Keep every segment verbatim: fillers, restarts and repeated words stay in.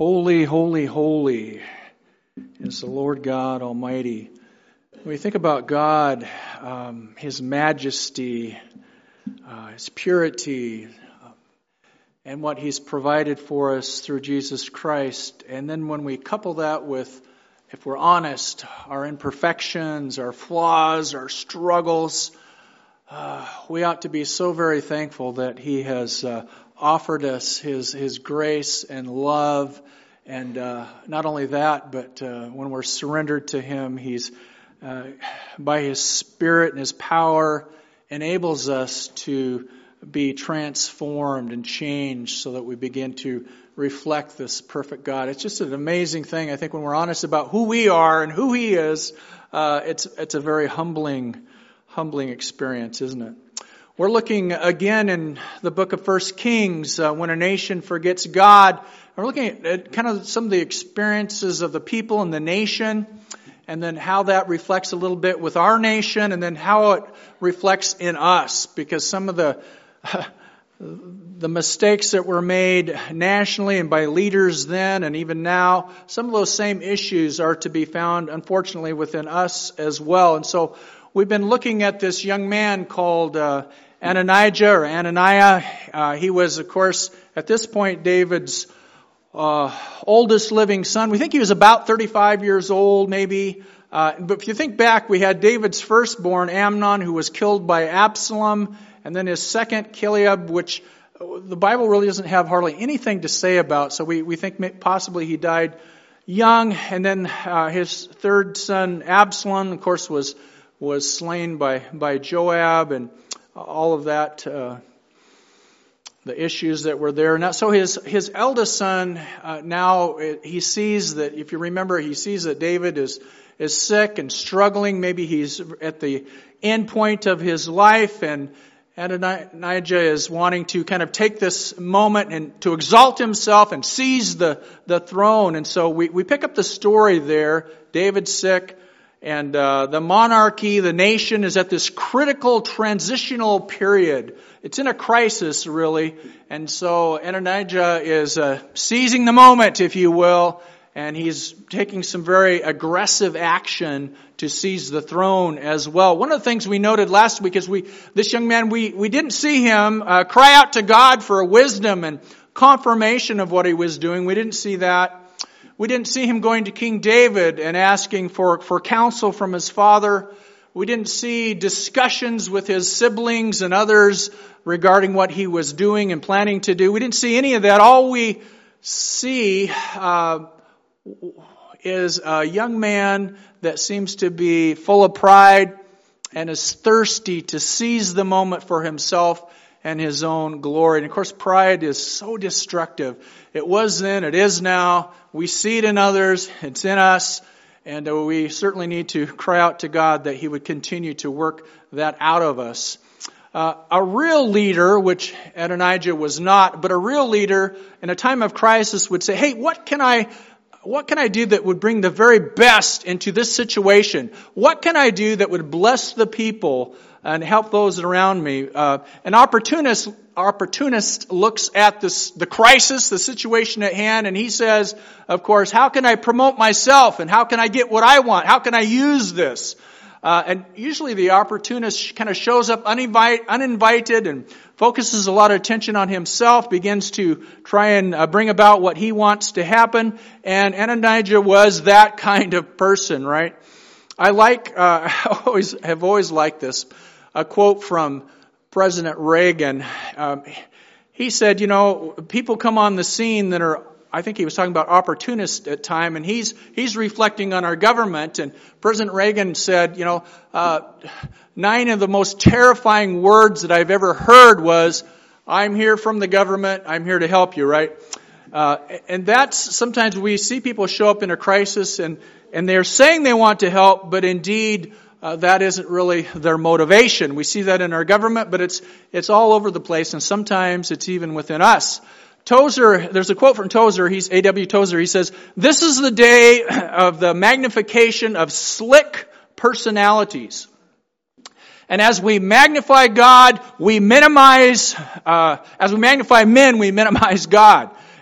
Holy, holy, holy is the Lord God Almighty. When we think about God, um, His majesty, uh, His purity, uh, and what He's provided for us through Jesus Christ, and then when we couple that with, if we're honest, our imperfections, our flaws, our struggles, uh, we ought to be so very thankful that He has uh, offered us His His grace and love. And uh, not only that, but uh, when we're surrendered to Him, He's, uh, by His Spirit and His power, enables us to be transformed and changed so that we begin to reflect this perfect God. It's just an amazing thing. I think when we're honest about who we are and who He is, uh, it's it's a very humbling, humbling experience, isn't it? We're looking again in the book of First Kings, uh, when a nation forgets God. We're looking at, at kind of some of the experiences of the people and the nation, and then how that reflects a little bit with our nation, and then how it reflects in us. Because some of the the mistakes that were made nationally and by leaders then and even now, some of those same issues are to be found, unfortunately, within us as well. And so we've been looking at this young man called uh, Ananijah or Ananiah. Uh, he was, of course, at this point, David's uh, oldest living son. We think he was about thirty-five years old, maybe. Uh, but if you think back, we had David's firstborn, Amnon, who was killed by Absalom, and then his second, Kileab, which the Bible really doesn't have hardly anything to say about. So we, we think possibly he died young. And then uh, his third son, Absalom, of course, was was slain by, by Joab, and all of that, uh, the issues that were there. Now, so his, his eldest son, uh, now he sees that, if you remember, he sees that David is, is sick and struggling. Maybe he's at the end point of his life, and Adonijah is wanting to kind of take this moment and to exalt himself and seize the, the throne. And so we, we pick up the story there. David's sick. And uh, the monarchy, the nation, is at this critical transitional period. It's in a crisis, really. And so Adonijah is uh, seizing the moment, if you will, and he's taking some very aggressive action to seize the throne as well. One of the things we noted last week is we, this young man, we, we didn't see him uh, cry out to God for wisdom and confirmation of what he was doing. We didn't see that. We didn't see him going to King David and asking for, for counsel from his father. We didn't see discussions with his siblings and others regarding what he was doing and planning to do. We didn't see any of that. All we see uh, is a young man that seems to be full of pride and is thirsty to seize the moment for himself and his own glory. And of course, pride is so destructive. It was then, it is now. We see it in others, it's in us, and we certainly need to cry out to God that He would continue to work that out of us. Uh, a real leader, which Adonijah was not, but a real leader in a time of crisis would say, hey, what can I What can I do that would bring the very best into this situation? What can I do that would bless the people and help those around me? Uh, an opportunist, opportunist looks at this, the crisis, the situation at hand, and he says, of course, how can I promote myself and how can I get what I want? How can I use this? Uh, and usually the opportunist kind of shows up uninvite, uninvited and focuses a lot of attention on himself, begins to try and uh, bring about what he wants to happen. And Adonijah was that kind of person, right? I like, uh, I always have always liked this, a quote from President Reagan. Um, he said, you know, people come on the scene that are, I think he was talking about opportunists at time, and he's he's reflecting on our government. And President Reagan said, you know, uh, nine of the most terrifying words that I've ever heard was, "I'm here from the government. I'm here to help you." Right? Uh, and that's sometimes we see people show up in a crisis, and and they're saying they want to help, but indeed uh, that isn't really their motivation. We see that in our government, but it's it's all over the place, and sometimes it's even within us. Tozer, there's a quote from Tozer, he's A W Tozer, he says, "This is the day of the magnification of slick personalities. And as we magnify God, we minimize, uh, as we magnify men, we minimize God.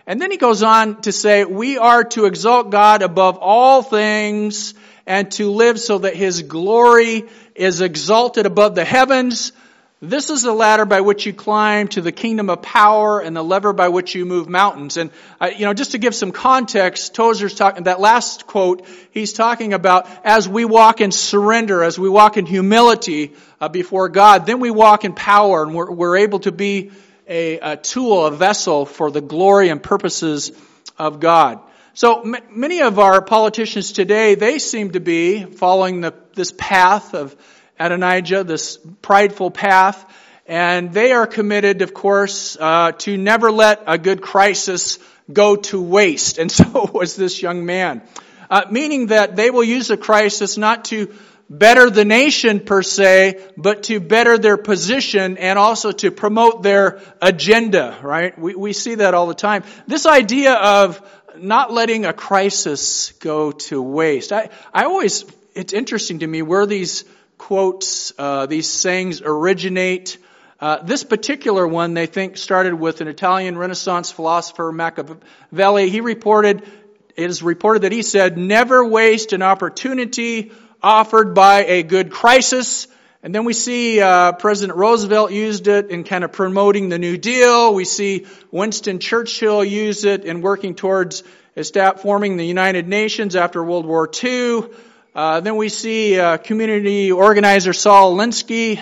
And then he goes on to say, we are to exalt God above all things and to live so that His glory is exalted above the heavens. This is the ladder by which you climb to the kingdom of power and the lever by which you move mountains. And, uh, you know, just to give some context, Tozer's talking, that last quote, he's talking about as we walk in surrender, as we walk in humility uh, before God, then we walk in power and we're, we're able to be a, a tool, a vessel for the glory and purposes of God. So m- many of our politicians today, they seem to be following the, this path of Adonijah, this prideful path, and they are committed, of course, uh, to never let a good crisis go to waste. And so was this young man. Uh, meaning that they will use a crisis not to better the nation per se, but to better their position and also to promote their agenda, right? We, we see that all the time. This idea of not letting a crisis go to waste. I, I always, it's interesting to me where these quotes, uh, these sayings originate. Uh, this particular one, they think, started with an Italian Renaissance philosopher, Machiavelli. He reported, it is reported that he said, never waste an opportunity offered by a good crisis. And then we see uh, President Roosevelt used it in kind of promoting the New Deal. We see Winston Churchill use it in working towards forming the United Nations after World War Two. Uh, then we see uh, community organizer Saul Alinsky.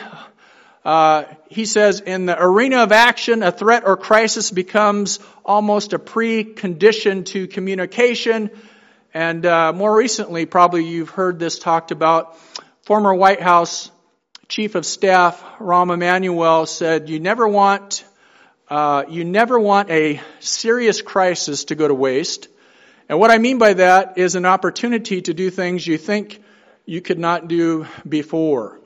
Uh, he says, in the arena of action, a threat or crisis becomes almost a precondition to communication. And uh, more recently, probably you've heard this talked about, former White House Chief of Staff Rahm Emanuel said, you never want, uh, you never want a serious crisis to go to waste. And what I mean by that is an opportunity to do things you think you could not do before.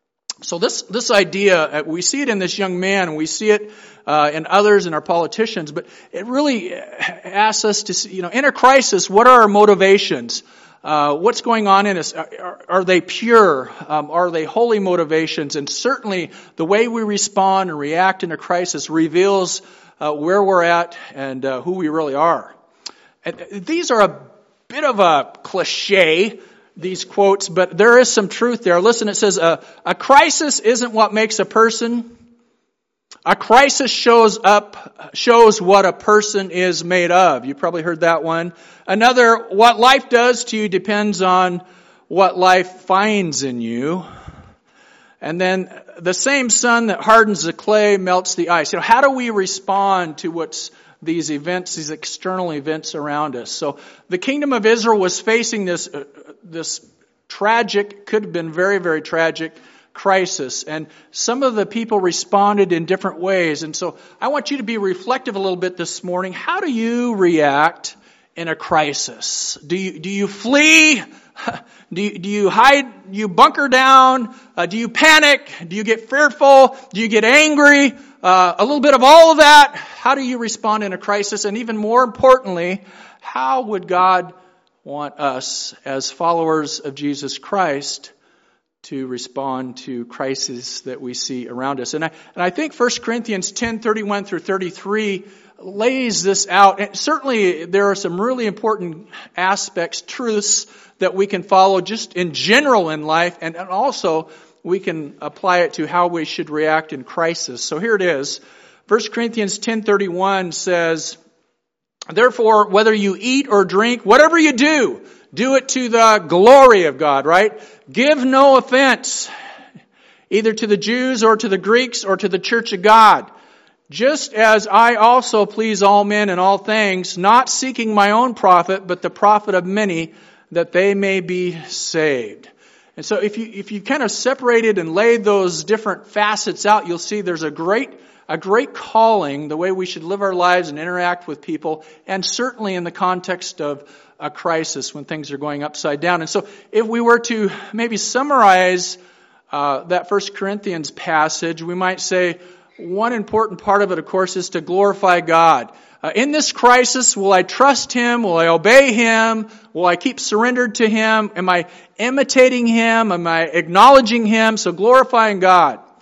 So this this idea, we see it in this young man, and we see it uh, in others, in our politicians, but it really asks us to see, you know, in a crisis, what are our motivations? Uh, what's going on in us? Are, are they pure? Um, are they holy motivations? And certainly the way we respond and react in a crisis reveals uh, where we're at and uh, who we really are. And these are a bit of a cliche, these quotes, but there is some truth there. Listen, it says, uh, a crisis isn't what makes a person. A crisis shows up, shows what a person is made of. You probably heard that one. Another, what life does to you depends on what life finds in you. And then the same sun that hardens the clay melts the ice. You know, how do we respond to what's these events, these external events around us? So the kingdom of Israel was facing this, uh, this tragic, could have been very, very tragic crisis. And some of the people responded in different ways. And so I want you to be reflective a little bit this morning. How do you react in a crisis? Do you, do you flee? Do you, do you hide? Do you bunker down? Uh, do you panic? Do you get fearful? Do you get angry? Uh, a little bit of all of that. How do you respond in a crisis? And even more importantly, how would God want us as followers of Jesus Christ to respond to crises that we see around us? And I, and I think First Corinthians ten, thirty-one through thirty-three lays this out. And certainly there are some really important aspects, truths that we can follow just in general in life, and, and also we can apply it to how we should react in crisis. So here it is. First Corinthians ten thirty-one says, therefore, whether you eat or drink, whatever you do, do it to the glory of God, right? Give no offense, either to the Jews or to the Greeks or to the church of God. Just as I also please all men in all things, not seeking my own profit, but the profit of many, that they may be saved. And so if you if you kind of separated and laid those different facets out, you'll see there's a great a great calling, the way we should live our lives and interact with people, and certainly in the context of a crisis when things are going upside down. And so if we were to maybe summarize uh, that First Corinthians passage, we might say one important part of it, of course, is to glorify God. Uh, in this crisis, will I trust Him? Will I obey Him? Will I keep surrendered to Him? Am I imitating Him? Am I acknowledging Him? So glorifying God.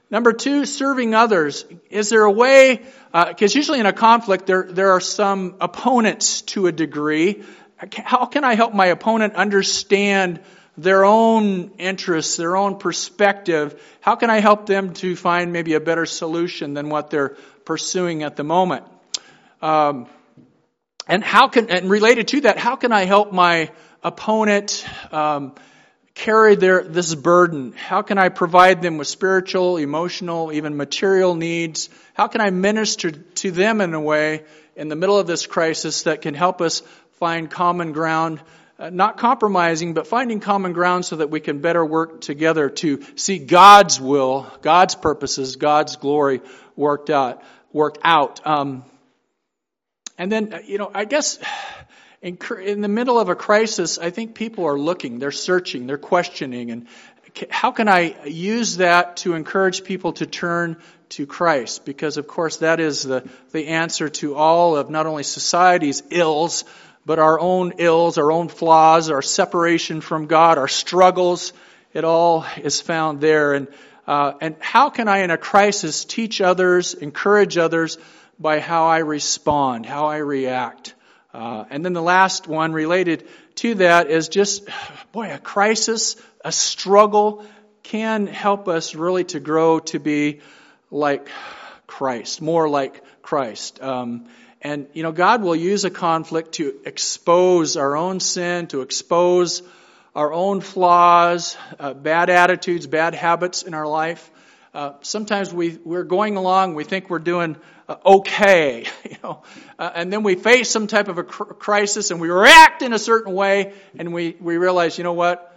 Number two, serving others. Is there a way, because uh, usually in a conflict there, there are some opponents to a degree. How can I help my opponent understand their own interests, their own perspective? How can I help them to find maybe a better solution than what they're pursuing at the moment? Um, and how can, and related to that, how can I help my opponent um, carry their this burden? How can I provide them with spiritual, emotional, even material needs? How can I minister to them in a way in the middle of this crisis that can help us find common ground? Uh, not compromising, but finding common ground so that we can better work together to see God's will, God's purposes, God's glory worked out. Worked out. Um, and then, you know, I guess in, in the middle of a crisis, I think people are looking, they're searching, they're questioning, and how can I use that to encourage people to turn to Christ? Because, of course, that is the, the answer to all of not only society's ills, but our own ills, our own flaws, our separation from God, our struggles. It all is found there. And uh, and how can I, in a crisis, teach others, encourage others by how I respond, how I react? Uh, and then the last one related to that is just, boy, a crisis, a struggle can help us really to grow to be like Christ, more like Christ. Um, and, you know, God will use a conflict to expose our own sin, to expose our own flaws, uh, bad attitudes, bad habits in our life. Uh, sometimes we, we're going along, we think we're doing uh, okay, you know, uh, and then we face some type of a cr- crisis and we react in a certain way and we, we realize, you know what,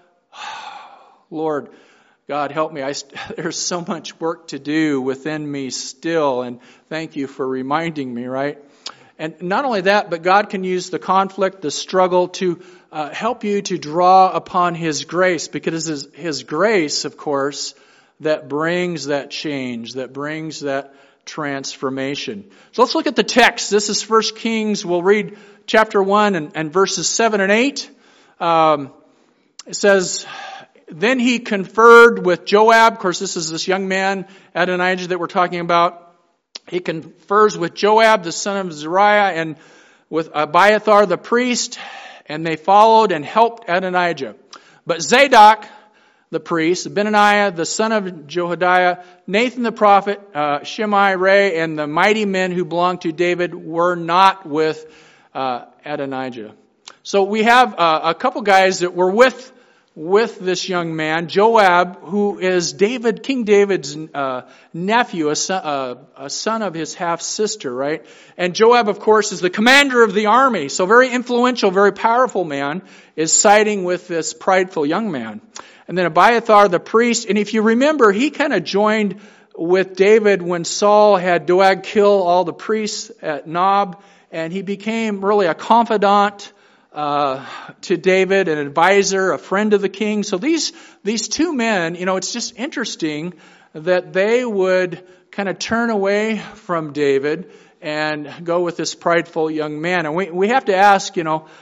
Lord, God help me, I st- there's so much work to do within me still, and thank you for reminding me, right? And not only that, but God can use the conflict, the struggle to uh, help you to draw upon His grace, because it is His grace, of course, that brings that change, that brings that transformation. So let's look at the text. This is First Kings. We'll read chapter one and, and verses seven and eight. Um, it says, then he conferred with Joab. Of course, this is this young man, Adonijah, that we're talking about. He confers with Joab, the son of Zeruiah, and with Abiathar the priest, and they followed and helped Adonijah. But Zadok, the priest, Benaniah, the son of Jehoiada, Nathan the prophet, uh, Shimei, Ray, and the mighty men who belonged to David were not with uh, Adonijah. So we have uh, a couple guys that were with with this young man, Joab, who is David, King David's uh, nephew, a son, uh, a son of his half-sister, right? And Joab, of course, is the commander of the army. So very influential, very powerful man is siding with this prideful young man. And then Abiathar, the priest, and if you remember, he kind of joined with David when Saul had Doeg kill all the priests at Nob, and he became really a confidant Uh, to David, an advisor, a friend of the king. So these these two men, you know, it's just interesting that they would kind of turn away from David and go with this prideful young man. And we we have to ask, you know,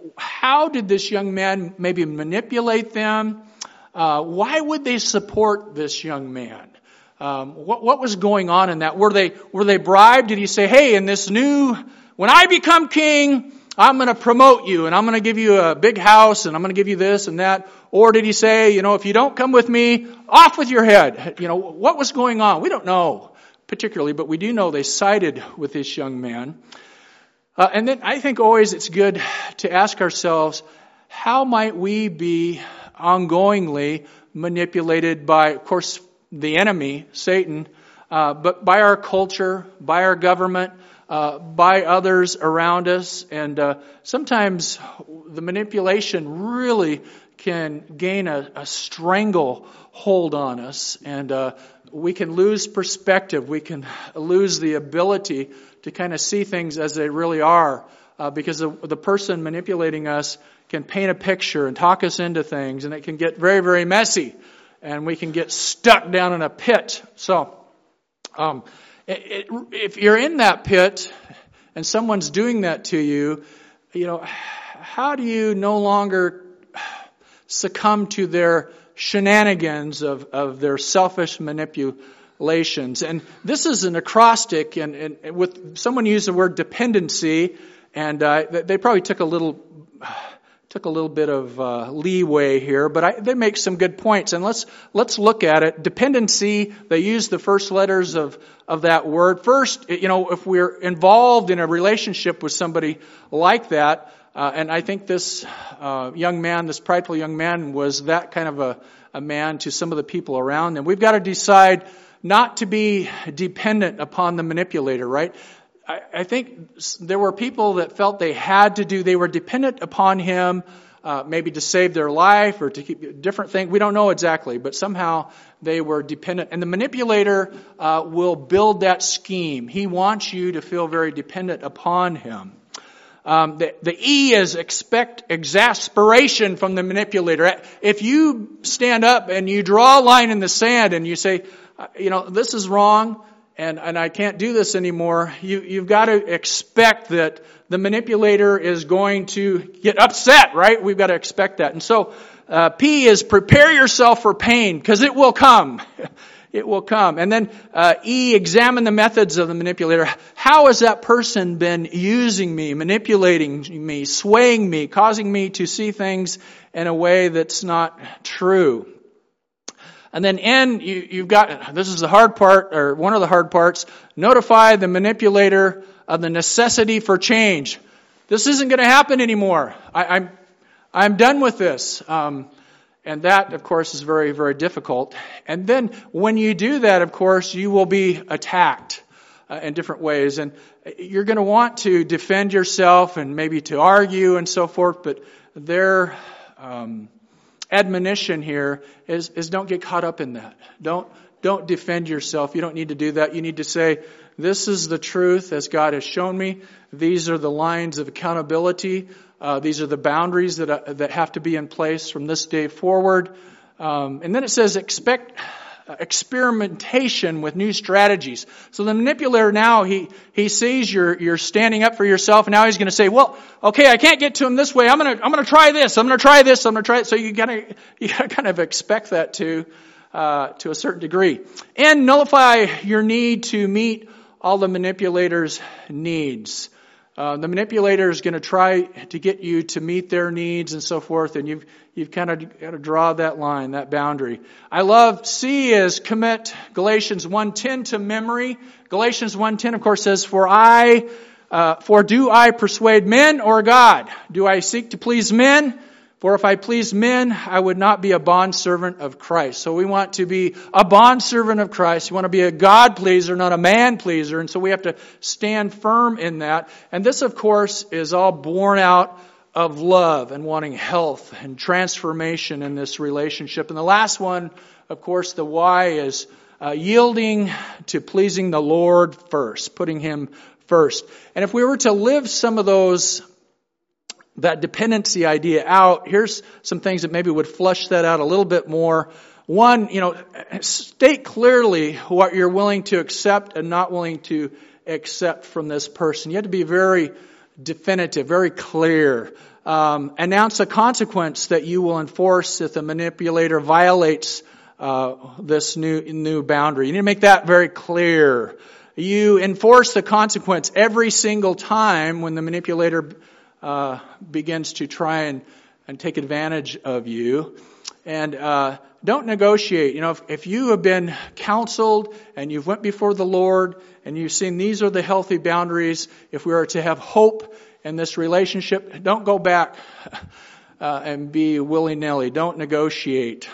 how did this young man maybe manipulate them? Uh, why would they support this young man? Um, what what was going on in that? Were they were they bribed? Did he say, hey, in this new, when I become king, I'm going to promote you and I'm going to give you a big house and I'm going to give you this and that? Or did he say, you know, if you don't come with me, off with your head? You know, what was going on? We don't know particularly, but we do know they sided with this young man. Uh, and then I think always it's good to ask ourselves, how might we be ongoingly manipulated by, of course, the enemy, Satan, uh, but by our culture, by our government, Uh, by others around us, and uh, sometimes the manipulation really can gain a, a strangle hold on us, and uh, we can lose perspective. We can lose the ability to kind of see things as they really are, uh, because the, the person manipulating us can paint a picture and talk us into things, and it can get very, very messy, and we can get stuck down in a pit. So, um, It, it, if you're in that pit and someone's doing that to you, you know, how do you no longer succumb to their shenanigans of, of their selfish manipulation? Galatians. And this is an acrostic, and, and with someone used the word dependency, and uh, they probably took a little took a little bit of uh, leeway here, but I, they make some good points. And let's let's look at it. Dependency. They use the first letters of of that word. First, you know, if we're involved in a relationship with somebody like that, uh, and I think this uh, young man, this prideful young man, was that kind of a, a man to some of the people around him. We've got to decide not to be dependent upon the manipulator, right? I, I think there were people that felt they had to do, they were dependent upon him, uh, maybe to save their life or to keep different things. We don't know exactly, but somehow they were dependent. And the manipulator uh, will build that scheme. He wants you to feel very dependent upon him. Um, the, the E is expect exasperation from the manipulator. If you stand up and you draw a line in the sand and you say, you know, this is wrong, and, and I can't do this anymore, you, you've got to expect that the manipulator is going to get upset, right? We've got to expect that. And so uh, P is prepare yourself for pain, because it will come. It will come. And then uh, E, examine the methods of the manipulator. How has that person been using me, manipulating me, swaying me, causing me to see things in a way that's not true? And then N, you, you've got, this is the hard part, or one of the hard parts, notify the manipulator of the necessity for change. This isn't going to happen anymore. I, I'm, I'm done with this. Um, and that, of course, is very, very difficult. And then when you do that, of course, you will be attacked uh, in different ways. And you're going to want to defend yourself and maybe to argue and so forth, but their um, admonition here is, is don't get caught up in that. Don't, don't defend yourself. You don't need to do that. You need to say, this is the truth as God has shown me. These are the lines of accountability. Uh, these are the boundaries that uh, that have to be in place from this day forward. Um, and then it says expect uh, experimentation with new strategies. So the manipulator now, he he sees you're you're standing up for yourself, and now he's going to say, well, okay, I can't get to him this way. I'm going to I'm going to try this. I'm going to try this. I'm going to try it. So you got to you got to kind of expect that to uh, to a certain degree. And nullify your need to meet all the manipulator's needs. Uh, the manipulator is going to try to get you to meet their needs and so forth, and you've you've kind of got to draw that line, that boundary. I love C is commit Galatians one ten to memory. Galatians one ten, of course, says, "For I, uh, for do I persuade men or God? Do I seek to please men? For if I please men, I would not be a bondservant of Christ." So we want to be a bondservant of Christ. We want to be a God pleaser, not a man pleaser. And so we have to stand firm in that. And this, of course, is all born out of love and wanting health and transformation in this relationship. And the last one, of course, the Y is uh, yielding to pleasing the Lord first, putting Him first. And if we were to live some of those that dependency idea out, here's some things that maybe would flush that out a little bit more. One, you know, state clearly what you're willing to accept and not willing to accept from this person. You have to be very definitive, very clear. Um, announce a consequence that you will enforce if the manipulator violates uh, this new new boundary. You need to make that very clear. You enforce the consequence every single time when the manipulator Uh, begins to try and, and take advantage of you. And uh, don't negotiate. You know, if, if you have been counseled and you've went before the Lord and you've seen these are the healthy boundaries, if we are to have hope in this relationship, don't go back uh, and be willy-nilly. Don't negotiate.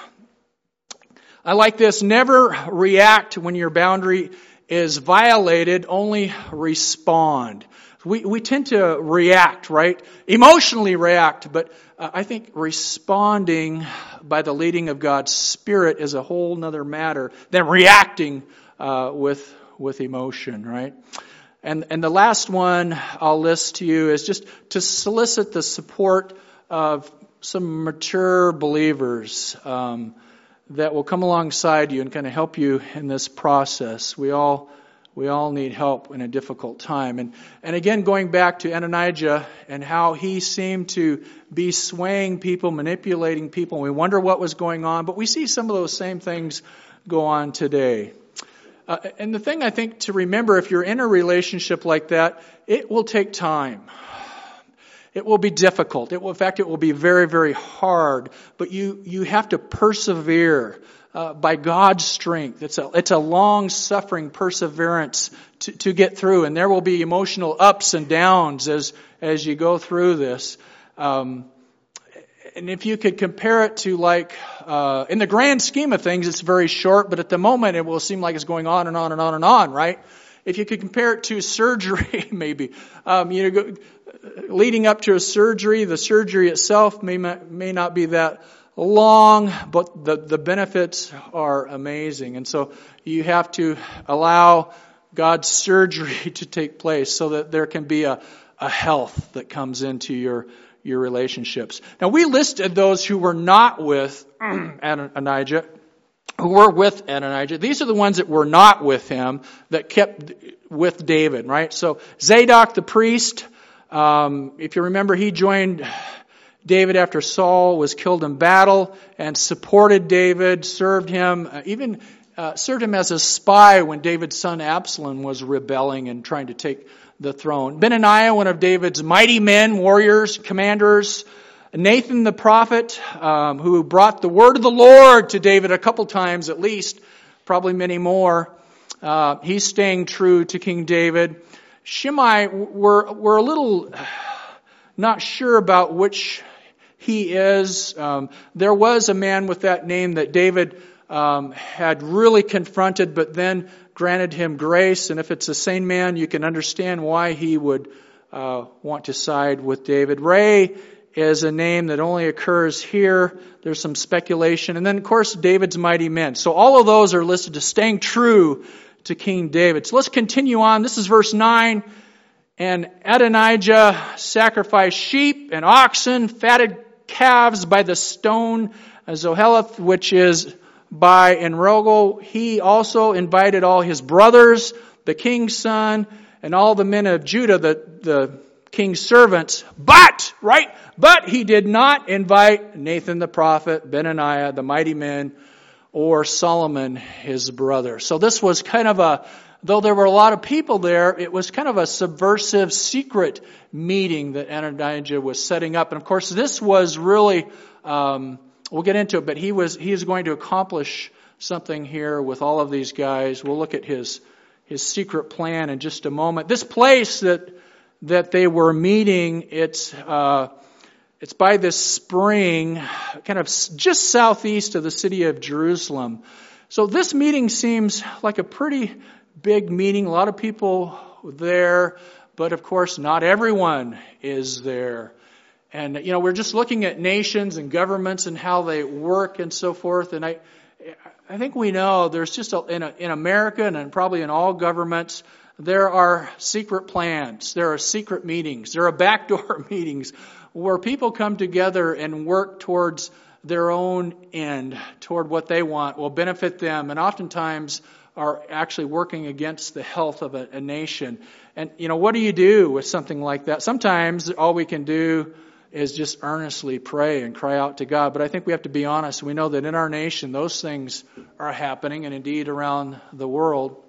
I like this. Never react when your boundary is violated. Only respond. We we tend to react, right? Emotionally react, but uh, I think responding by the leading of God's Spirit is a whole nother matter than reacting uh, with with emotion, right? And and the last one I'll list to you is just to solicit the support of some mature believers um, that will come alongside you and kind of help you in this process. We all We all need help in a difficult time. And and again, going back to Ananias and how he seemed to be swaying people, manipulating people. We wonder what was going on, but we see some of those same things go on today. Uh, and the thing I think to remember, if you're in a relationship like that, it will take time. It will be difficult. It will, in fact, it will be very, very hard. But you, you have to persevere uh, by God's strength. It's a, it's a long-suffering perseverance to, to get through. And there will be emotional ups and downs as, as you go through this. Um, and if you could compare it to like, uh, in the grand scheme of things, it's very short, but at the moment it will seem like it's going on and on and on and on, right? If you could compare it to surgery, maybe, um, you know, leading up to a surgery, the surgery itself may may not be that long, but the, the benefits are amazing. And so you have to allow God's surgery to take place so that there can be a, a health that comes into your your relationships. Now, we listed those who were not with Adonijah, who were with Adonijah. These are the ones that were not with him, that kept with David, right? So Zadok the priest, um, if you remember, he joined David after Saul was killed in battle and supported David, served him, uh, even uh, served him as a spy when David's son Absalom was rebelling and trying to take the throne. Benaniah, one of David's mighty men, warriors, commanders. Nathan the prophet, um, who brought the word of the Lord to David a couple times at least, probably many more. Uh, he's staying true to King David. Shimei, we're, we're a little not sure about which he is. Um, there was a man with that name that David um, had really confronted, but then granted him grace. And if it's the same man, you can understand why he would uh, want to side with David. Ray is a name that only occurs here. There's some speculation. And then, of course, David's mighty men. So all of those are listed as staying true to King David. So let's continue on. This is verse nine. And Adonijah sacrificed sheep and oxen, fatted calves by the stone Zoheleth, which is by Enrogel. He also invited all his brothers, the king's son, and all the men of Judah, the, the king's servants. But, right, but he did not invite Nathan the prophet, Benaniah, the mighty men, or Solomon, his brother. So this was kind of a, though there were a lot of people there, it was kind of a subversive, secret meeting that Adonijah was setting up. And of course, this was really, um, we'll get into it, but he was, he is going to accomplish something here with all of these guys. We'll look at his, his secret plan in just a moment. This place that, that they were meeting, it's, uh, it's by this spring, kind of just southeast of the city of Jerusalem. So this meeting seems like a pretty big meeting, a lot of people there, but of course not everyone is there. And, you know, we're just looking at nations and governments and how they work and so forth. And I, I think we know there's just, a, in, a, in America and probably in all governments, there are secret plans. There are secret meetings. There are backdoor meetings where people come together and work towards their own end, toward what they want, will benefit them, and oftentimes are actually working against the health of a, a nation. And, you know, what do you do with something like that? Sometimes all we can do is just earnestly pray and cry out to God. But I think we have to be honest. We know that in our nation, those things are happening, and indeed around the world.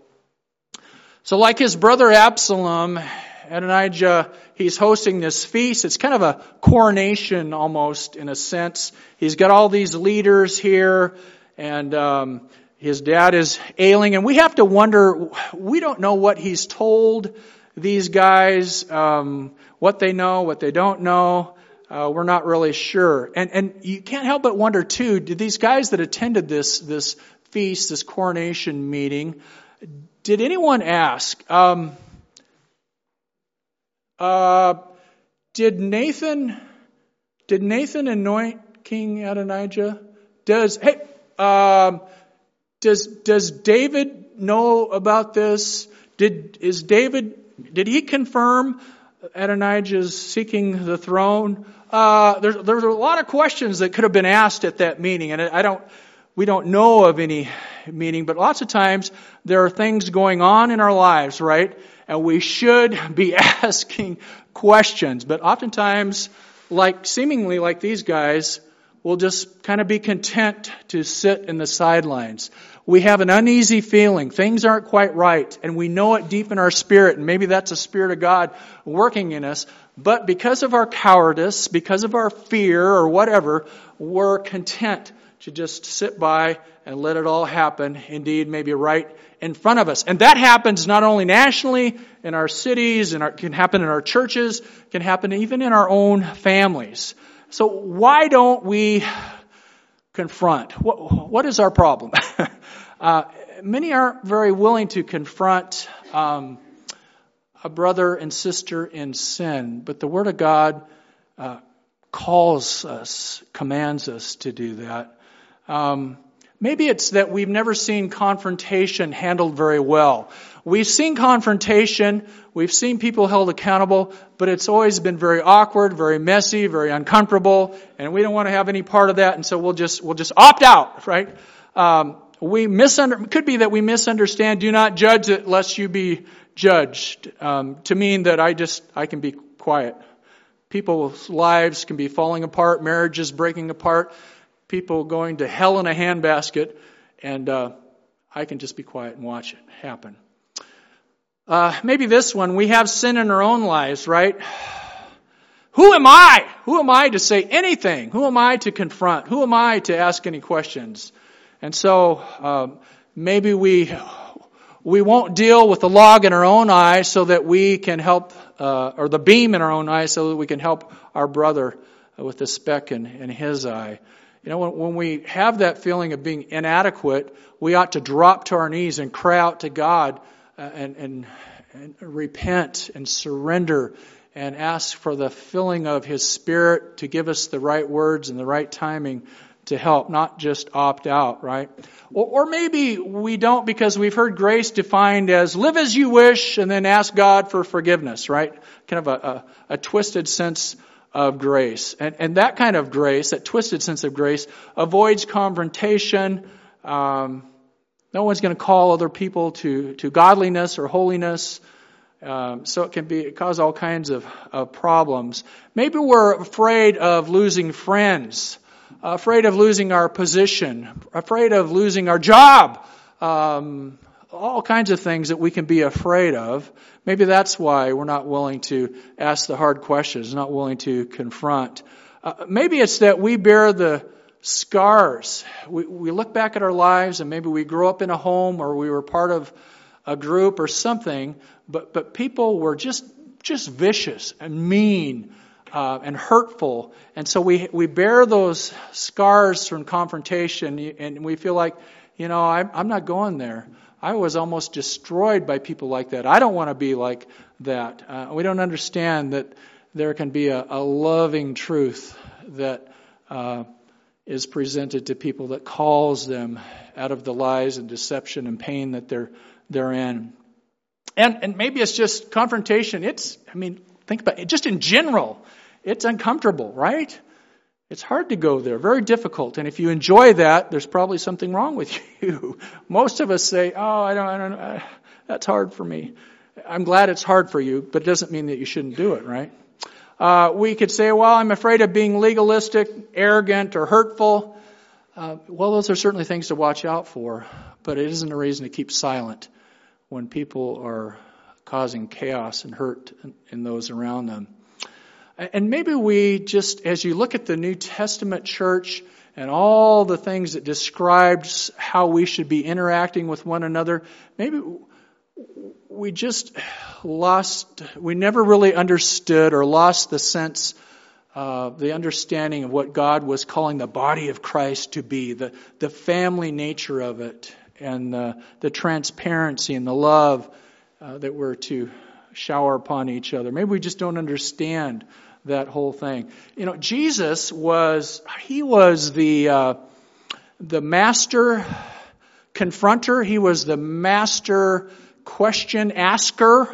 So like his brother Absalom, Adonijah, he's hosting this feast. It's kind of a coronation almost, in a sense. He's got all these leaders here, and um, his dad is ailing. And we have to wonder, we don't know what he's told these guys, um, what they know, what they don't know. Uh, we're not really sure. And and you can't help but wonder, too, did these guys that attended this, this feast, this coronation meeting, did anyone ask, um, uh, did Nathan, did Nathan anoint King Adonijah? Does, hey, um, does, does David know about this? Did, is David, did he confirm Adonijah's seeking the throne? Uh, there's, there's a lot of questions that could have been asked at that meeting, and I don't, we don't know of any meeting, but lots of times there are things going on in our lives, right? And we should be asking questions. But oftentimes, like seemingly like these guys, we'll just kind of be content to sit in the sidelines. we have an uneasy feeling. Things aren't quite right, and we know it deep in our spirit, and maybe that's the Spirit of God working in us. But because of our cowardice, because of our fear or whatever, we're content to just sit by and let it all happen, indeed, maybe right in front of us. And that happens not only nationally, in our cities, and it can happen in our churches, can happen even in our own families. So why don't we confront? What, what is our problem? uh, many aren't very willing to confront um, a brother and sister in sin, but the Word of God uh, calls us, commands us to do that. Um, maybe it's that we've never seen confrontation handled very well. We've seen confrontation, we've seen people held accountable, but it's always been very awkward, very messy, very uncomfortable, and we don't want to have any part of that, and so we'll just we'll just opt out, right? Um, we misunder could be that we misunderstand. Do not judge it, lest you be judged. Um, to mean that I just I can be quiet. People's lives can be falling apart, marriages breaking apart, people going to hell in a handbasket, and uh, I can just be quiet and watch it happen. Uh, maybe this one, we have sin in our own lives, right? Who am I? Who am I to say anything? Who am I to confront? Who am I to ask any questions? And so um, maybe we we won't deal with the log in our own eye so that we can help, uh, or the beam in our own eye so that we can help our brother with the speck in, in his eye. You know, when, when we have that feeling of being inadequate, we ought to drop to our knees and cry out to God uh, and, and, and repent and surrender and ask for the filling of His Spirit to give us the right words and the right timing to help, not just opt out, right? Or, or maybe we don't because we've heard grace defined as live as you wish and then ask God for forgiveness, right? Kind of a, a, a twisted sense of grace. And, and that kind of grace, that twisted sense of grace, avoids confrontation. Um, no one's going to call other people to, to godliness or holiness. Um, so it can be it cause all kinds of, of problems. Maybe we're afraid of losing friends, afraid of losing our position, afraid of losing our job. Um, all kinds of things that we can be afraid of. Maybe that's why we're not willing to ask the hard questions, not willing to confront. Uh, maybe it's that we bear the scars. We, we look back at our lives and maybe we grew up in a home or we were part of a group or something, but, but people were just, just vicious and mean uh, and hurtful. And so we, we bear those scars from confrontation and we feel like, you know, I'm, I'm not going there. I was almost destroyed by people like that. I don't want to be like that. Uh, we don't understand that there can be a, a loving truth that uh, is presented to people that calls them out of the lies and deception and pain that they're they're in. And and maybe it's just confrontation. It's I mean, think about it. Just in general, it's uncomfortable, right? It's hard to go there, very difficult. And if you enjoy that, there's probably something wrong with you. Most of us say, oh, I don't, I don't know, that's hard for me. I'm glad it's hard for you, but it doesn't mean that you shouldn't do it, right? Uh, we could say, well, I'm afraid of being legalistic, arrogant, or hurtful. Uh, well, those are certainly things to watch out for, but it isn't a reason to keep silent when people are causing chaos and hurt in, in those around them. And maybe we just, as you look at the New Testament church and all the things that describes how we should be interacting with one another, maybe we just lost, we never really understood or lost the sense, uh, the understanding of what God was calling the body of Christ to be, the, the family nature of it, and the, the transparency and the love uh, that we're to shower upon each other. Maybe we just don't understand that whole thing. You know, Jesus was, he was the, uh, the master confronter. He was the master question asker.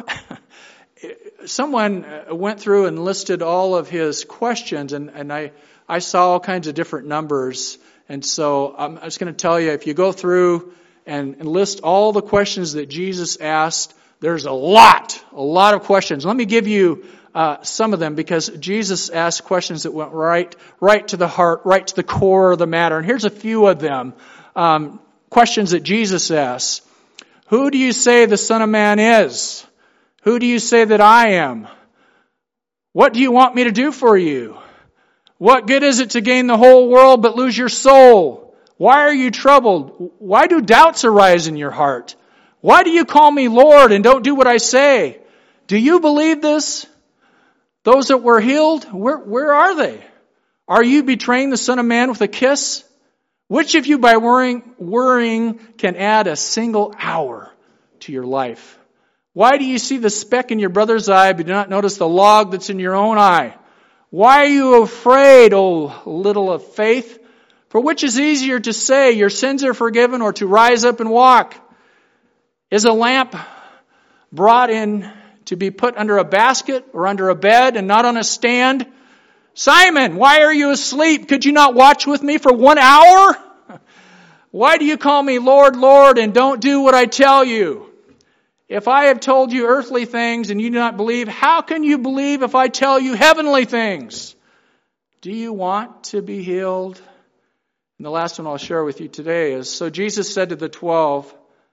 Someone went through and listed all of his questions, and, and I, I saw all kinds of different numbers. And so I'm just going to tell you, if you go through and, and list all the questions that Jesus asked, there's a lot, a lot of questions. Let me give you uh, some of them, because Jesus asked questions that went right, right to the heart, right to the core of the matter. And here's a few of them. Um, questions that Jesus asks. Who do you say the Son of Man is? Who do you say that I am? What do you want me to do for you? What good is it to gain the whole world but lose your soul? Why are you troubled? Why do doubts arise in your heart? Why do you call me Lord and don't do what I say? Do you believe this? Those that were healed, where, where are they? Are you betraying the Son of Man with a kiss? Which of you by worrying, worrying can add a single hour to your life? Why do you see the speck in your brother's eye but do not notice the log that's in your own eye? Why are you afraid, O little of faith? For which is easier to say, your sins are forgiven, or to rise up and walk? Is a lamp brought in to be put under a basket or under a bed and not on a stand? Simon, why are you asleep? Could you not watch with me for one hour? Why do you call me Lord, Lord, and don't do what I tell you? If I have told you earthly things and you do not believe, how can you believe if I tell you heavenly things? Do you want to be healed? And the last one I'll share with you today is, so Jesus said to the twelve,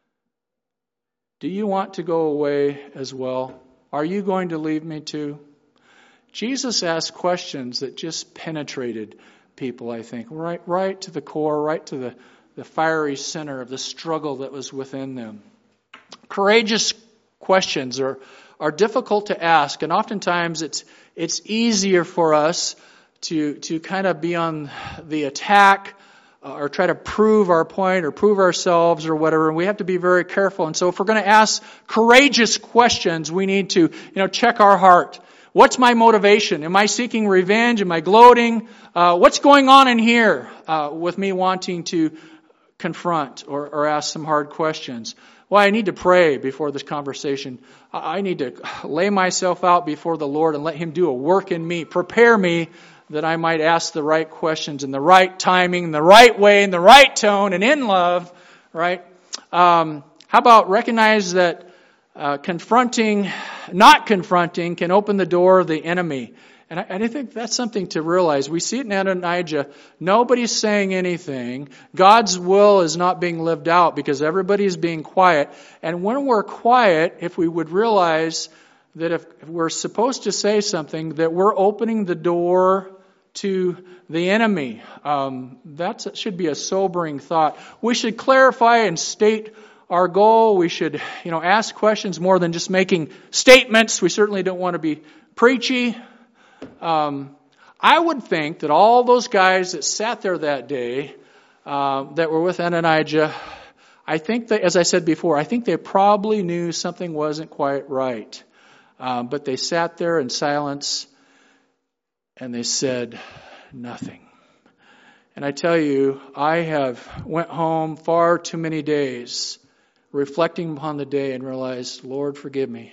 do you want to go away as well? Are you going to leave me too? Jesus asked questions that just penetrated people, I think, right, right to the core, right to the, the fiery center of the struggle that was within them. Courageous questions are, are difficult to ask, and oftentimes it's it's easier for us to to kind of be on the attack uh, or try to prove our point or prove ourselves or whatever, and we have to be very careful. And so if we're going to ask courageous questions, we need to, you know, check our heart. What's my motivation? Am I seeking revenge? Am I gloating? Uh, what's going on in here uh, with me wanting to confront or, or ask some hard questions? Well, I need to pray before this conversation. I need to lay myself out before the Lord and let Him do a work in me. Prepare me that I might ask the right questions in the right timing, in the right way, in the right tone, and in love, right? Um, how about recognize that uh, confronting, not confronting, can open the door of the enemy. And I, and I think that's something to realize. We see it in Adonijah. Nobody's saying anything. God's will is not being lived out because everybody's being quiet. And when we're quiet, if we would realize that if, if we're supposed to say something, that we're opening the door to the enemy. Um, that should be a sobering thought. We should clarify and state our goal. We should, you know, ask questions more than just making statements. We certainly don't want to be preachy. Um, I would think that all those guys that sat there that day, uh, that were with Adonijah, I think that, as I said before, I think they probably knew something wasn't quite right. Um, but they sat there in silence and they said nothing. And I tell you, I have went home far too many days reflecting upon the day and realized, Lord, forgive me.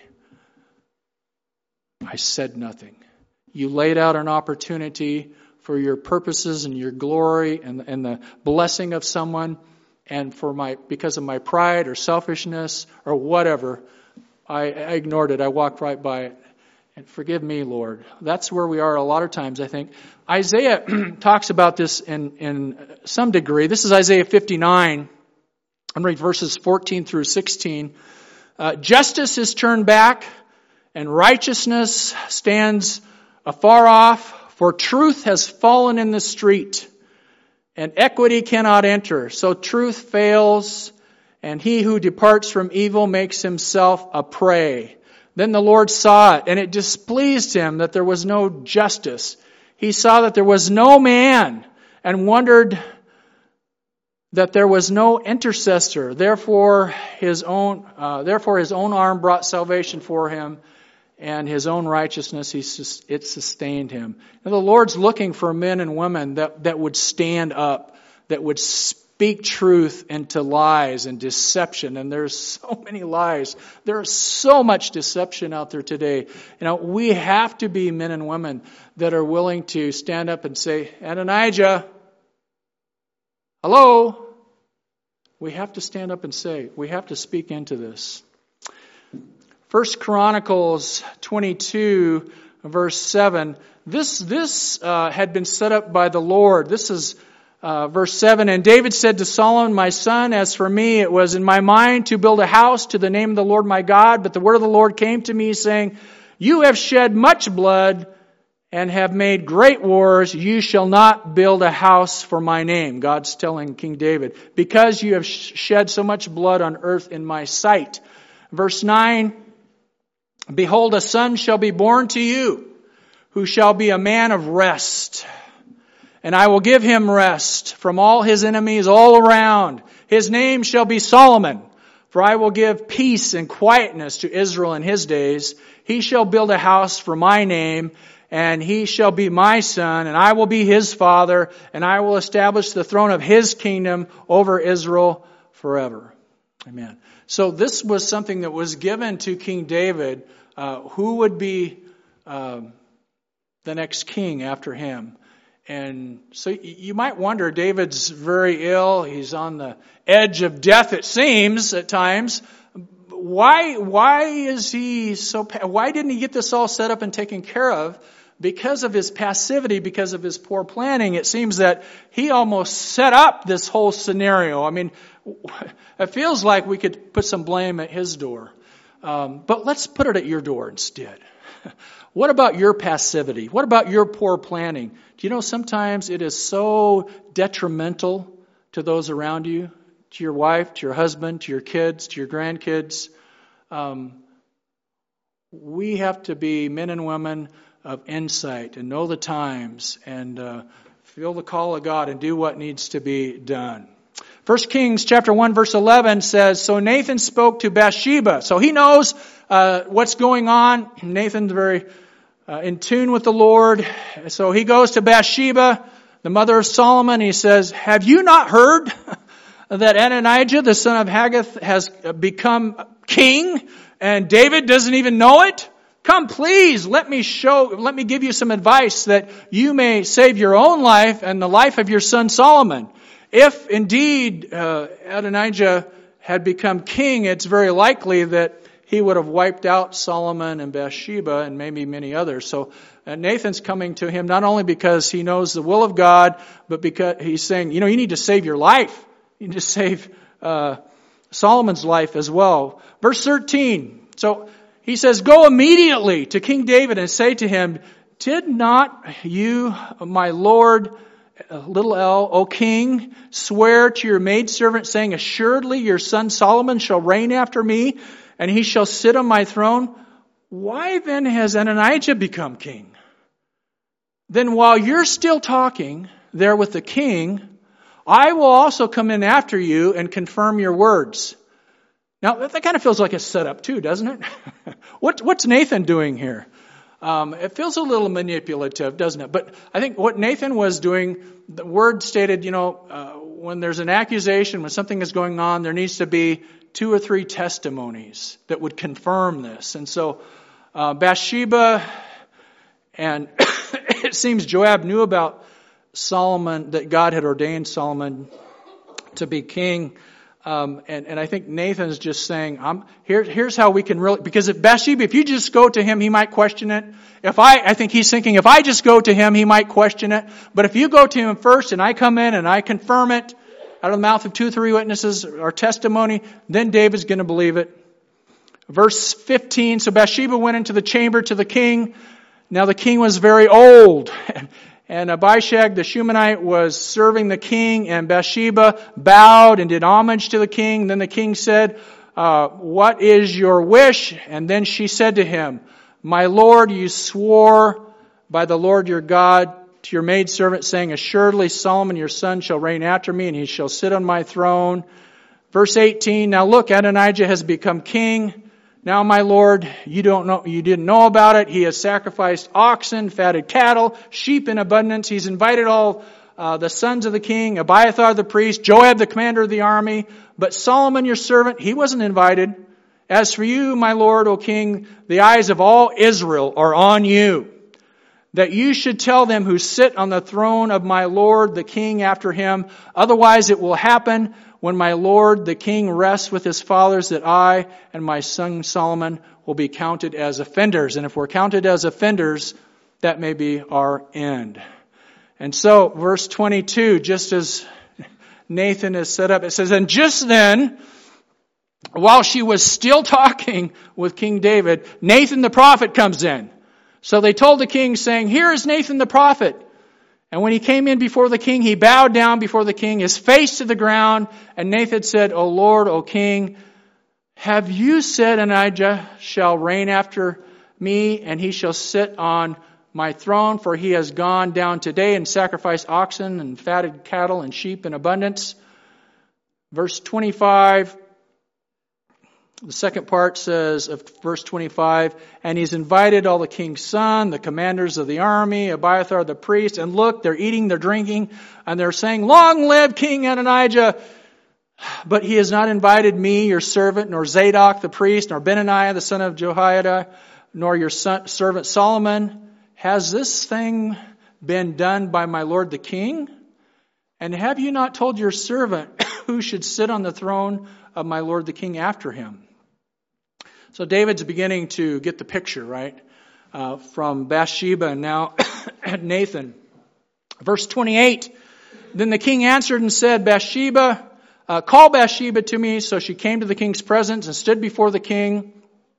I said nothing. You laid out an opportunity for your purposes and your glory and, and the blessing of someone, and for my because of my pride or selfishness or whatever, I, I ignored it. I walked right by it. And forgive me, Lord. That's where we are a lot of times, I think. Isaiah talks about this in, in some degree. This is Isaiah fifty-nine. I'm reading verses fourteen through sixteen. Uh, Justice is turned back, and righteousness stands afar off, for truth has fallen in the street, and equity cannot enter. So truth fails, and he who departs from evil makes himself a prey. Then the Lord saw it, and it displeased him that there was no justice. He saw that there was no man, and wondered that there was no intercessor. Therefore, his own, uh, therefore his own arm brought salvation for him, and his own righteousness, he, it sustained him. And the Lord's looking for men and women that, that would stand up, that would speak truth into lies and deception. And there's so many lies. There's so much deception out there today. You know, we have to be men and women that are willing to stand up and say, Adonijah, hello. We have to stand up and say, we have to speak into this. First Chronicles twenty-two, verse seven. This this uh, had been set up by the Lord. This is Uh, verse seven, and David said to Solomon, my son, as for me, it was in my mind to build a house to the name of the Lord my God, but the word of the Lord came to me, saying, you have shed much blood and have made great wars. You shall not build a house for my name. God's telling King David, because you have shed so much blood on earth in my sight. Verse nine, behold, a son shall be born to you, who shall be a man of rest. And I will give him rest from all his enemies all around. His name shall be Solomon, for I will give peace and quietness to Israel in his days. He shall build a house for my name, and he shall be my son, and I will be his father, and I will establish the throne of his kingdom over Israel forever. Amen. So this was something that was given to King David, uh, who would be uh, the next king after him. And so you might wonder, David's very ill. He's on the edge of death, it seems, at times. Why, why is he so, why didn't he get this all set up and taken care of? Because of his passivity, because of his poor planning, it seems that he almost set up this whole scenario. I mean, it feels like we could put some blame at his door. Um, but let's put it at your door instead. What about your passivity? What about your poor planning? Do you know sometimes it is so detrimental to those around you, to your wife, to your husband, to your kids, to your grandkids? Um, we have to be men and women of insight and know the times and uh, feel the call of God and do what needs to be done. First Kings chapter one verse eleven says, so Nathan spoke to Bathsheba. So he knows uh, what's going on. Nathan's very uh, in tune with the Lord. So he goes to Bathsheba, the mother of Solomon. He says, have you not heard that Adonijah, the son of Haggith, has become king and David doesn't even know it? Come, please, let me show, let me give you some advice that you may save your own life and the life of your son Solomon. If indeed uh, Adonijah had become king, it's very likely that he would have wiped out Solomon and Bathsheba and maybe many others. So uh, Nathan's coming to him not only because he knows the will of God, but because he's saying, you know, you need to save your life. You need to save uh, Solomon's life as well. Verse thirteen. So he says, go immediately to King David and say to him, did not you, my Lord, little L, O king, swear to your maidservant, saying, assuredly your son Solomon shall reign after me, and he shall sit on my throne? Why then has Adonijah become king? Then while you're still talking there with the king, I will also come in after you and confirm your words. Now, that kind of feels like a setup too, doesn't it? what, what's Nathan doing here? Um, it feels a little manipulative, doesn't it? But I think what Nathan was doing, the word stated, you know, uh, when there's an accusation, when something is going on, there needs to be two or three testimonies that would confirm this. And so uh, Bathsheba, and it seems Joab knew about Solomon, that God had ordained Solomon to be king. Um, and, and I think Nathan's just saying, I'm, here, here's how we can really, because if Bathsheba, if you just go to him, he might question it. If I, I think he's thinking, if I just go to him, he might question it. But if you go to him first and I come in and I confirm it out of the mouth of two or three witnesses, our testimony, then David's going to believe it. Verse fifteen, so Bathsheba went into the chamber to the king. Now the king was very old. And Abishag the Shumanite was serving the king, and Bathsheba bowed and did homage to the king. Then the king said, uh, what is your wish? And then she said to him, my lord, you swore by the Lord your God to your maidservant, saying, assuredly Solomon your son shall reign after me, and he shall sit on my throne. Verse eighteen, now look, Adonijah has become king. Now, my Lord, you don't know, you didn't know about it. He has sacrificed oxen, fatted cattle, sheep in abundance. He's invited all uh, the sons of the king, Abiathar the priest, Joab the commander of the army. But Solomon, your servant, he wasn't invited. As for you, my Lord, O king, the eyes of all Israel are on you, that you should tell them who sit on the throne of my Lord, the king, after him. Otherwise it will happen when my Lord the king rests with his fathers, that I and my son Solomon will be counted as offenders. And if we're counted as offenders, that may be our end. And so, verse twenty-two, just as Nathan is set up, it says, and just then, while she was still talking with King David, Nathan the prophet comes in. So they told the king, saying, here is Nathan the prophet. And when he came in before the king, he bowed down before the king, his face to the ground. And Nathan said, O Lord, O king, have you said Adonijah shall reign after me, and he shall sit on my throne? For he has gone down today and sacrificed oxen and fatted cattle and sheep in abundance. Verse twenty-five, the second part says of verse twenty-five, and he's invited all the king's son, the commanders of the army, Abiathar the priest, and look, they're eating, they're drinking, and they're saying, long live King Adonijah. But he has not invited me, your servant, nor Zadok the priest, nor Benaniah the son of Jehoiada, nor your son, servant Solomon. Has this thing been done by my lord the king? And have you not told your servant who should sit on the throne of my lord the king after him? So David's beginning to get the picture, right? Uh, from Bathsheba and now Nathan. Verse twenty-eight, then the king answered and said, Bathsheba, uh, call Bathsheba to me. So she came to the king's presence and stood before the king.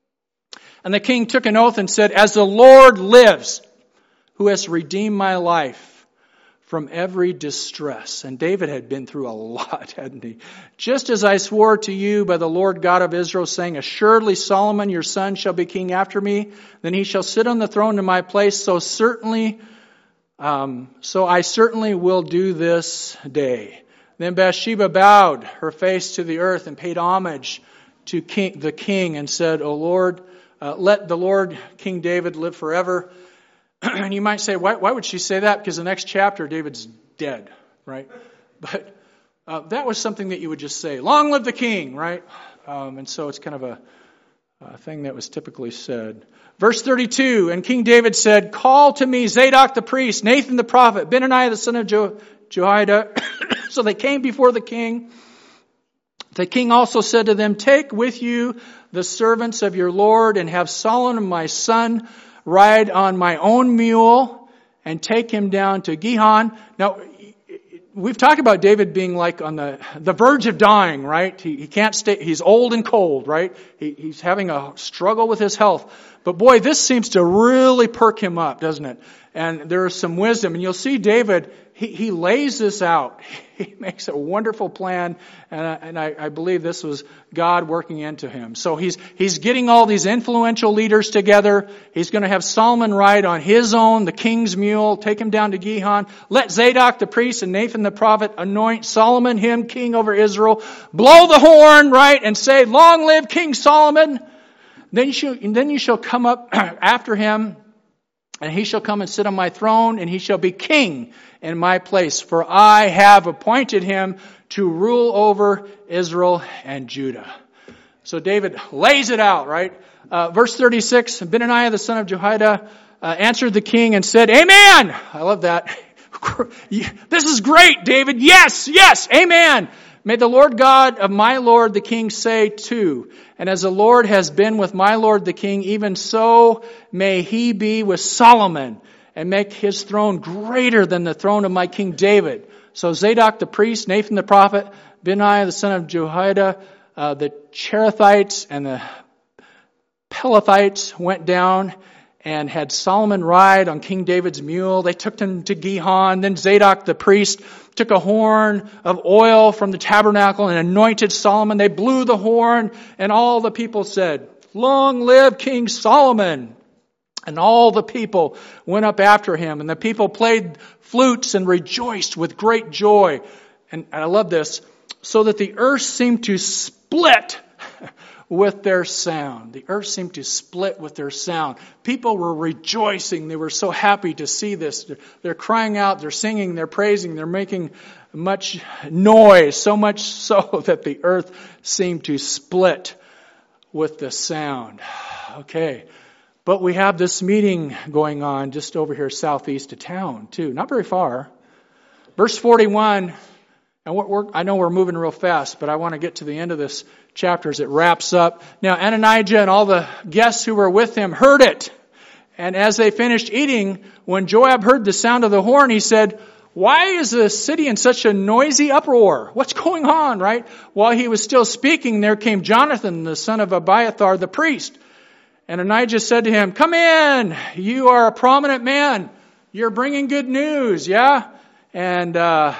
And the king took an oath and said, as the Lord lives, who has redeemed my life from every distress. And David had been through a lot, hadn't he? Just as I swore to you by the Lord God of Israel, saying, assuredly Solomon your son shall be king after me, then he shall sit on the throne in my place. So certainly, um, so I certainly will do this day. Then Bathsheba bowed her face to the earth and paid homage to king, the king and said, O Lord, uh, let the Lord King David live forever. And you might say, why, why would she say that? Because the next chapter, David's dead, right? But uh, that was something that you would just say, long live the king, right? Um, and so it's kind of a, a thing that was typically said. Verse thirty-two, and King David said, call to me Zadok the priest, Nathan the prophet, Benaniah the son of jo- Jehoiada. So they came before the king. The king also said to them, take with you the servants of your Lord and have Solomon my son ride on my own mule and take him down to Gihon. Now, we've talked about David being like on the, the verge of dying, right? He, he can't stay, he's old and cold, right? He, he's having a struggle with his health. But boy, this seems to really perk him up, doesn't it? And there is some wisdom. And you'll see David, he, he lays this out. He makes a wonderful plan. And, I, and I, I believe this was God working into him. So he's, he's getting all these influential leaders together. He's going to have Solomon ride on his own, the king's mule, take him down to Gihon. Let Zadok the priest and Nathan the prophet anoint Solomon, him king over Israel. Blow the horn, right? And say, long live King Solomon. Then you shall, then you shall come up after him, and he shall come and sit on my throne, and he shall be king in my place. For I have appointed him to rule over Israel and Judah. So David lays it out, right? Uh, verse thirty-six, Benaniah the son of Jehoiada uh, answered the king and said, amen. I love that. This is great, David. Yes, yes, amen. May the Lord God of my Lord the king say too, and as the Lord has been with my Lord the king, even so may he be with Solomon, and make his throne greater than the throne of my King David. So Zadok the priest, Nathan the prophet, Benaiah the son of Jehoiada, uh, the Cherethites and the Pelethites went down and had Solomon ride on King David's mule. They took him to Gihon. Then Zadok the priest took a horn of oil from the tabernacle and anointed Solomon. They blew the horn, and all the people said, long live King Solomon. And all the people went up after him, and the people played flutes and rejoiced with great joy. And I love this, so that the earth seemed to split with their sound. The earth seemed to split with their sound. People were rejoicing. They were so happy to see this. They're crying out, they're singing, they're praising, they're making much noise, so much so that the earth seemed to split with the sound. Okay. But we have this meeting going on just over here southeast of town too. Not very far. Verse forty-one, and we're, we're, I know we're moving real fast, but I want to get to the end of this chapter as it wraps up. Now Adonijah and all the guests who were with him heard it. And as they finished eating, when Joab heard the sound of the horn, he said, why is the city in such a noisy uproar? What's going on, right? While he was still speaking, there came Jonathan, the son of Abiathar, the priest. And Adonijah said to him, come in, you are a prominent man. You're bringing good news, yeah? And, uh,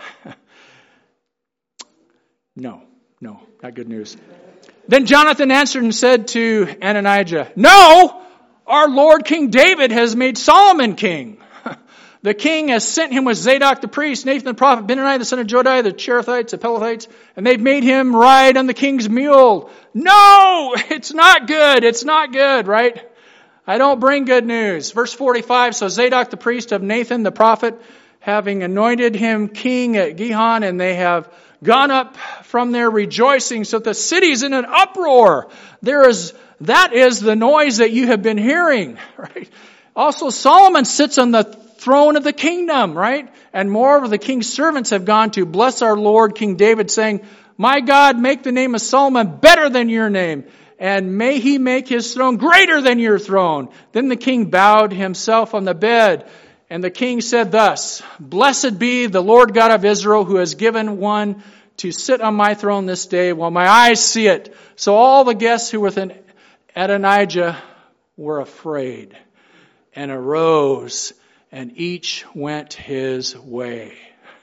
no, no, not good news. Then Jonathan answered and said to Adonijah, no, our Lord King David has made Solomon king. The king has sent him with Zadok the priest, Nathan the prophet, Benaiah the son of Jodi, the Cherethites, the Pelethites, and they've made him ride on the king's mule. No, it's not good. It's not good, right? I don't bring good news. Verse forty-five, so Zadok the priest of Nathan the prophet, having anointed him king at Gihon, and they have gone up from there rejoicing, so that the city's in an uproar. There is, that is the noise that you have been hearing, right? Also, Solomon sits on the throne of the kingdom, right? And moreover, the king's servants have gone to bless our Lord King David, saying, my God, make the name of Solomon better than your name, and may he make his throne greater than your throne. Then the king bowed himself on the bed, and the king said thus, blessed be the Lord God of Israel, who has given one to sit on my throne this day while my eyes see it. So all the guests who were within Adonijah were afraid and arose, and each went his way.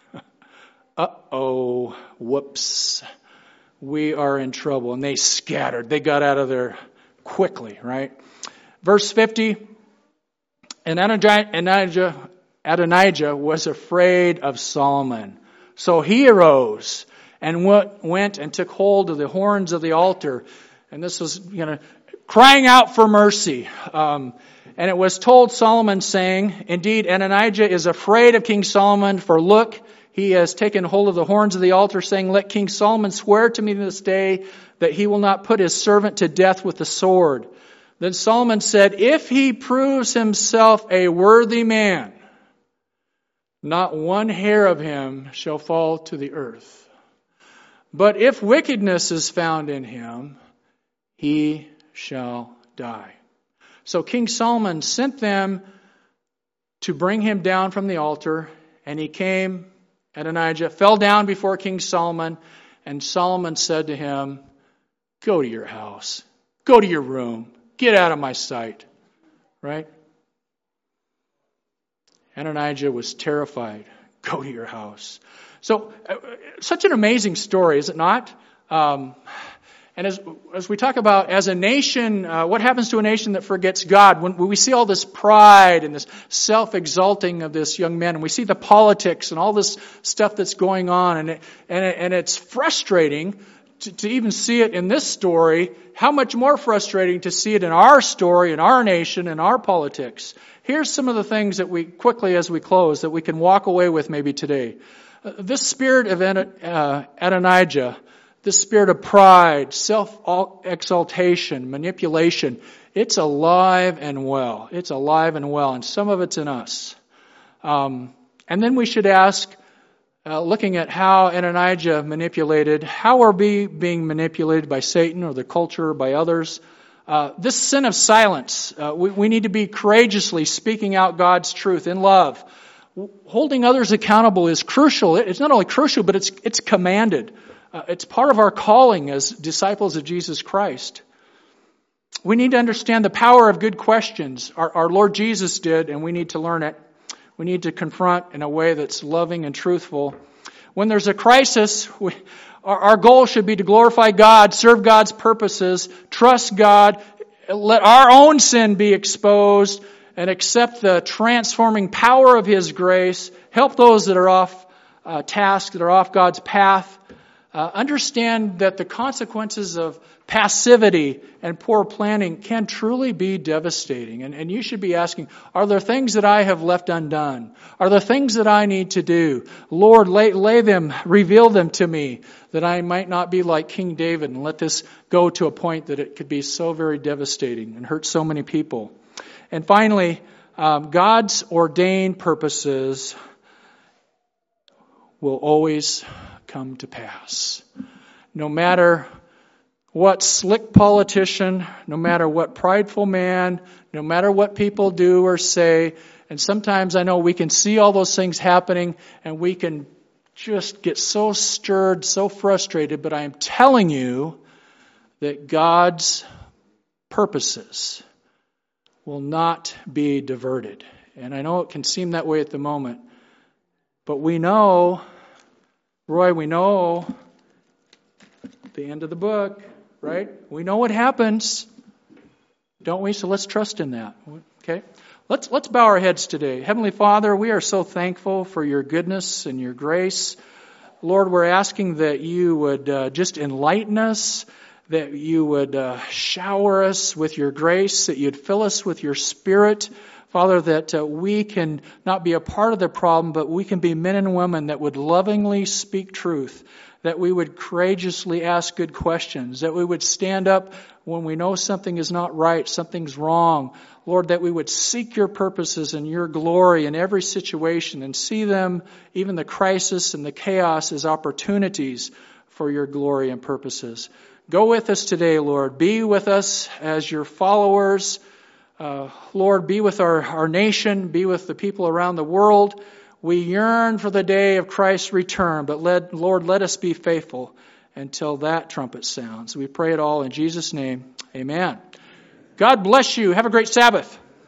Uh-oh, whoops. We are in trouble. And they scattered. They got out of there quickly, right? Verse fifty, and Adonijah, Adonijah was afraid of Solomon. So he arose and went and took hold of the horns of the altar. And this was, you know, crying out for mercy. Um, and it was told Solomon, saying, indeed, Adonijah is afraid of King Solomon, for look, he has taken hold of the horns of the altar, saying, let King Solomon swear to me this day that he will not put his servant to death with the sword. Then Solomon said, if he proves himself a worthy man, not one hair of him shall fall to the earth. But if wickedness is found in him, he shall die. So King Solomon sent them to bring him down from the altar, and he came, Adonijah, fell down before King Solomon, and Solomon said to him, go to your house, go to your room, get out of my sight, right? Adonijah was terrified. Go to your house. So, uh, such an amazing story, is it not? Um, and as as we talk about, as a nation, uh, what happens to a nation that forgets God? When, when we see all this pride and this self-exalting of this young man, and we see the politics and all this stuff that's going on, and it, and, it, and it's frustrating to, to even see it in this story. How much more frustrating to see it in our story, in our nation, in our politics. Here's some of the things that we, quickly as we close, that we can walk away with maybe today. Uh, this spirit of uh, Adonijah, this spirit of pride, self-exaltation, manipulation, it's alive and well. It's alive and well, and some of it's in us. Um, and then we should ask, uh, looking at how Adonijah manipulated, how are we being manipulated by Satan or the culture or by others? Uh, this sin of silence, uh, we, we need to be courageously speaking out God's truth in love. Holding others accountable is crucial. It's not only crucial, but it's it's commanded. Uh, it's part of our calling as disciples of Jesus Christ. We need to understand the power of good questions. Our, our Lord Jesus did, and we need to learn it. We need to confront in a way that's loving and truthful. When there's a crisis, we, our, our goal should be to glorify God, serve God's purposes, trust God, let our own sin be exposed, and accept the transforming power of His grace. Help those that are off uh, task, that are off God's path. Uh, understand that the consequences of passivity and poor planning can truly be devastating. And, and you should be asking, are there things that I have left undone? Are there things that I need to do? Lord, lay, lay them, reveal them to me, that I might not be like King David and let this go to a point that it could be so very devastating and hurt so many people. And finally, um, God's ordained purposes will always come to pass. No matter what slick politician, no matter what prideful man, no matter what people do or say, And sometimes I know we can see all those things happening and we can just get so stirred, so frustrated, but I am telling you that God's purposes will not be diverted. And I know it can seem that way at the moment, but we know, Roy, we know the end of the book, right? We know what happens, don't we? So let's trust in that, okay? Let's let's bow our heads today. Heavenly Father, we are so thankful for your goodness and your grace. Lord, we're asking that you would uh, just enlighten us, that you would uh, shower us with your grace, that you'd fill us with your Spirit. Father, that uh, we can not be a part of the problem, but we can be men and women that would lovingly speak truth, that we would courageously ask good questions, that we would stand up when we know something is not right, something's wrong. Lord, that we would seek your purposes and your glory in every situation and see them, even the crisis and the chaos, as opportunities for your glory and purposes. Go with us today, Lord. Be with us as your followers. Uh, Lord, be with our, our nation. Be with the people around the world. We yearn for the day of Christ's return, but let, Lord, let us be faithful until that trumpet sounds. We pray it all in Jesus' name. Amen. God bless you. Have a great Sabbath.